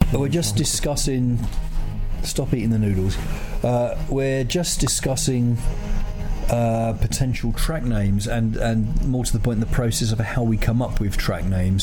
We're just discussing. Stop eating the noodles. We're just discussing potential track names and more to the point, the process of how we come up with track names.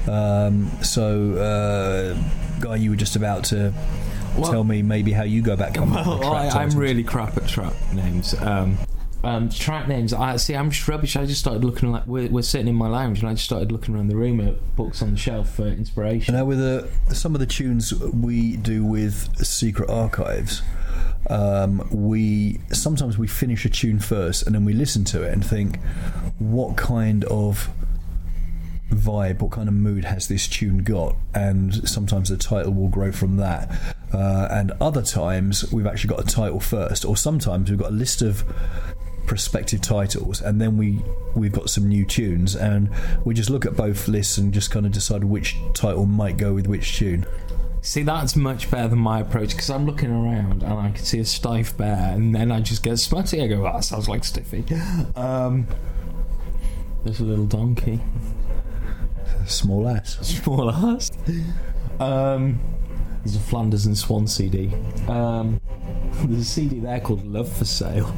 Guy, you were just about to tell me maybe how you go about coming up with track titles. I'm really crap at track names. Track names. I'm just rubbish. I just started looking we're sitting in my lounge, and I just started looking around the room at books on the shelf for inspiration. Now, with some of the tunes we do with Secret Archives, we finish a tune first, and then we listen to it and think, what kind of vibe, what kind of mood has this tune got? And sometimes the title will grow from that. And other times we've actually got a title first, or sometimes we've got a list of prospective titles, and then we've got some new tunes, and we just look at both lists and just kind of decide which title might go with which tune. See, that's much better than my approach, because I'm looking around and I can see a stiff bear, and then I just get smutty. I go, that sounds like Stiffy. There's a little donkey. Small ass. Small ass. There's a Flanders and Swan CD. There's a CD there called Love for Sale.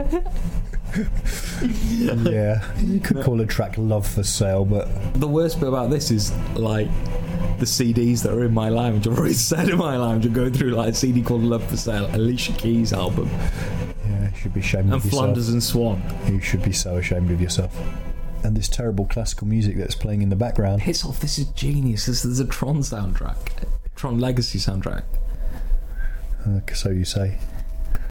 Yeah, you could call a track Love for Sale, but the worst bit about this is, like, the CDs that are in my lounge. I've already said in my lounge, I'm going through like a CD called Love for Sale, Alicia Keys album. Yeah, you should be ashamed of yourself. And Flanders and Swan. You should be so ashamed of yourself. And this terrible classical music that's playing in the background. Piss off, this is genius. This is a Tron soundtrack. Tron Legacy soundtrack. So you say.